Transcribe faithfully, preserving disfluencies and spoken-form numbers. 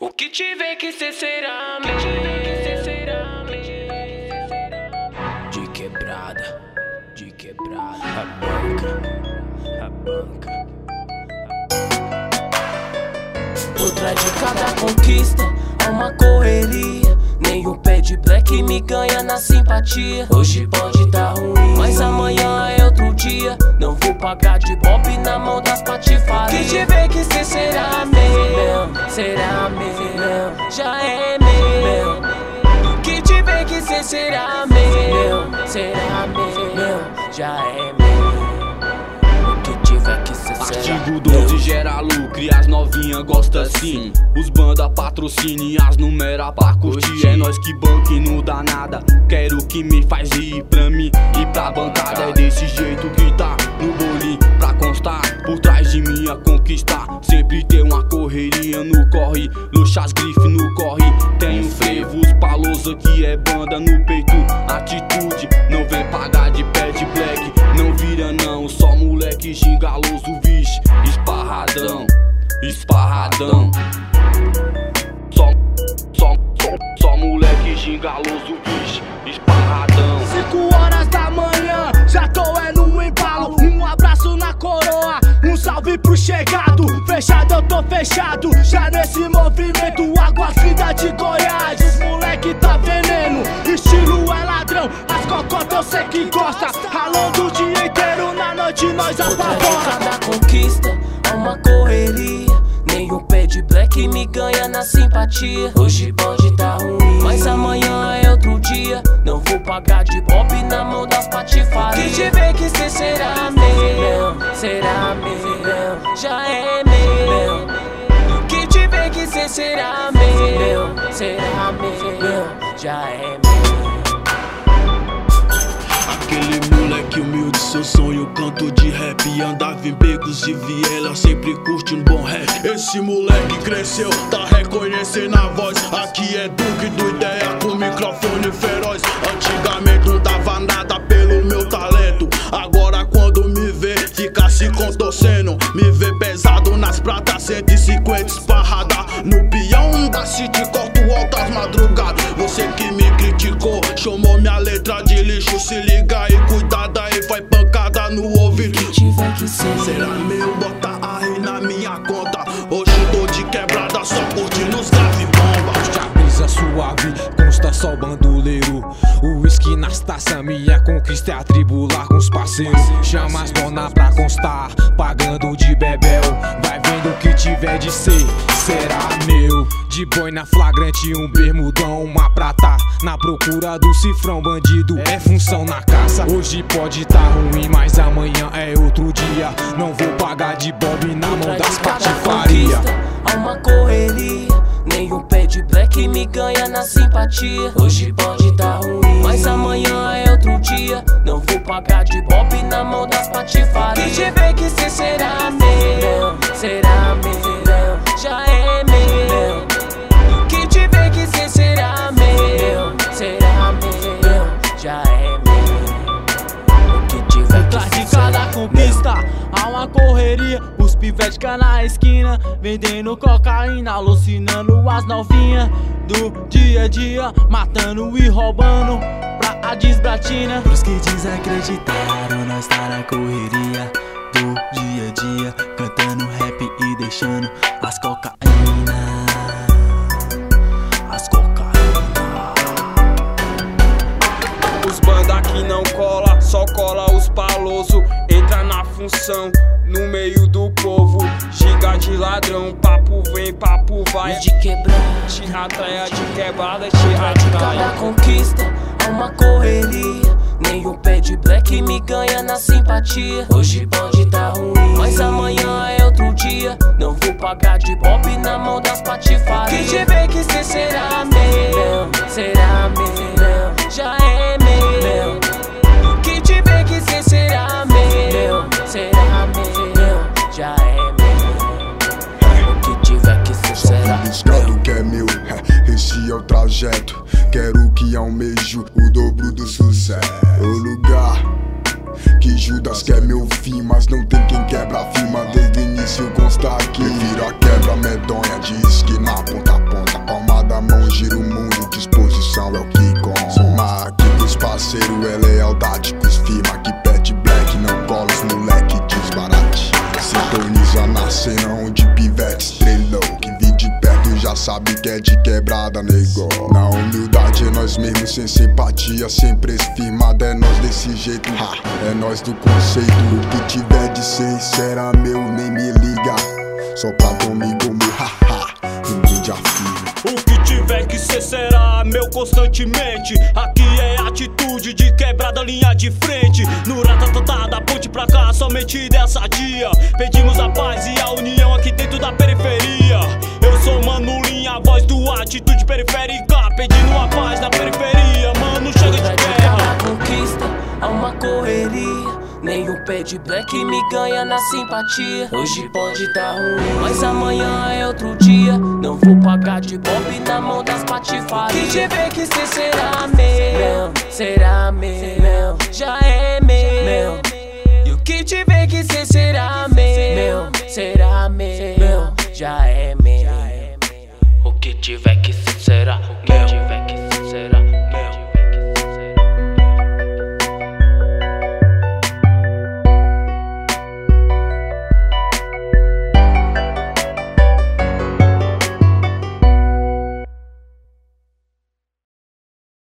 O que tiver que ser será meu. De quebrada, de quebrada. A banca, a banca. Por trás de cada conquista há uma correria. Nem o pé de black me ganha na simpatia. Hoje pode tá ruim, mas amanhã é outro dia. Não vou pagar de bob na mão das patifarias. Que tiver que ser será meu, será meu, já é meu. Que tiver que ser será meu, será meu, já é meu. Artigo doze gera lucro e as novinha gosta sim. Os banda patrocine as numera pra curtir. É nós que banca e não dá nada. Quero que me faz ir pra mim e pra bancada. É desse jeito que tá no bolinho pra constar. Por trás de mim a conquistar. Sempre tem uma correria no corre. Luxas grife no corre. Tem um frevo, os palousa que é banda no peito. Atitude, não vem pagar de pé de black. Não vira não, só moleque gingaloso, vixe. Esparradão, esparradão. Só, só, só, só moleque gingaloso, vixe. Esparradão. Cinco horas da manhã, já tô é no embalo. Um abraço na coroa, um salve pro chegado. Fechado, eu tô fechado, já nesse movimento. Águas vida de Goiás, os moleque tá veneno. Estilo é ladrão, as cocotas eu sei que gosta. Ralando o dia inteiro, na noite nós apavora. Cada conquista há uma correria. Nem o pé de black me ganha na simpatia. Hoje pode tá ruim, mas amanhã é outro dia. Não vou pagar de bob na mão das patifarias. Que tiver que ser será meu, será meu, já é meu. Que tiver que ser será meu, será meu, já é meu. Aquele moleque humilde, seu sonho, canto de rap. Andava em becos e viela, sempre curtindo bom rap. Esse moleque cresceu, tá reconhecendo a voz. Aqui é Duque do Ideia com microfone feroz. Antigamente não dava nada pelo meu talento. Agora quando me vê, fica se contorcendo. Me vê pesado nas pratas, cento e cinquenta esparrada. No peão da city, corto altas madrugadas. Você que me criticou, chamou minha letra de lixo. Se liga aí, cuidado aí, vai pancada no ouvido. Que tiver que ser será meu, bota aí na minha conta. Hoje tô de quebrada, só curtindo os grave bomba. Já brisa suave, consta só o bandoleiro. O whisky nas taças, minha conquista é atribular com os parceiros. Chama as dona pra constar, pagando de bebel. Vai vendo o que tiver de ser, será meu. De boina flagrante, um bermudão, uma prata. Na procura do cifrão, bandido é função na caça. Hoje pode tá ruim, mas amanhã é outro dia. Não vou pagar de bob na mão das patifarias. Há uma correria, nem o pé de black me ganha na simpatia. Hoje pode tá ruim, mas amanhã é outro dia. Não vou pagar de bob na mão das patifarias. Que tiver que ser será meu, será meu, já é meu. Que tiver que ser será meu, será meu, já é meu. O que tiver que Atrás de ser cada conquista há uma correria. Os pivetes cá na esquina, vendendo cocaína, alucinando as novinhas do dia a dia, matando e roubando pra a desbratina. Pros que desacreditaram, nós tá na correria do dia a dia, cantando rap e deixando as cocaína. As cocaína. Os banda que não cola, só cola os paloso. Entra na função, no meio do povo. Giga de ladrão, papo vem, papo vai. de quebrada, Te atraia de quebrada, te de cada atraia. conquista há uma correria. Nem o pé de black me ganha na simpatia. Hoje pode tá ruim, mas amanhã é outro dia. Não vou pagar de bob na mão das patifarias. Que tiver que ser será meu, será meu, já é meu. Que tiver que ser será meu, será meu, já é meu. O que tiver que ser será Estado que é meu, esse é o trajeto. Quero que almejo o dobro do sucesso. O lugar que Judas quer meu fim, mas não tem quem quebra a firma. Desde o início consta aqui. Prefiro a quebra medonha de esquina ponta a ponta. sabe que é de quebrada, nego. Na humildade é nós mesmos, sem simpatia, sem preço firmado, é nós desse jeito, ha. É nós do conceito, o que tiver de ser será meu, nem me liga. Só pra domingo meu, haha, ninguém de afio. O que tiver que ser será meu constantemente. Aqui é atitude de quebrada, linha de frente. No ratatata, da ponte pra cá, somente ideia sadia. Pedimos a paz e a união aqui dentro da periferia. Eu sou Mano Linha, a voz do atitude periférica, pedindo a paz na periferia. Mano, chega de guerra. Cada conquista é uma correria. Nem o pé de black me ganha na simpatia. Hoje pode tá ruim, mas amanhã é outro dia. Não vou pagar de bob na mão das patifarias. Que tiver que ser será meu, será meu, já é meu. E o que tiver que ser será meu, será meu, já é meu. O que tiver que ser será meu.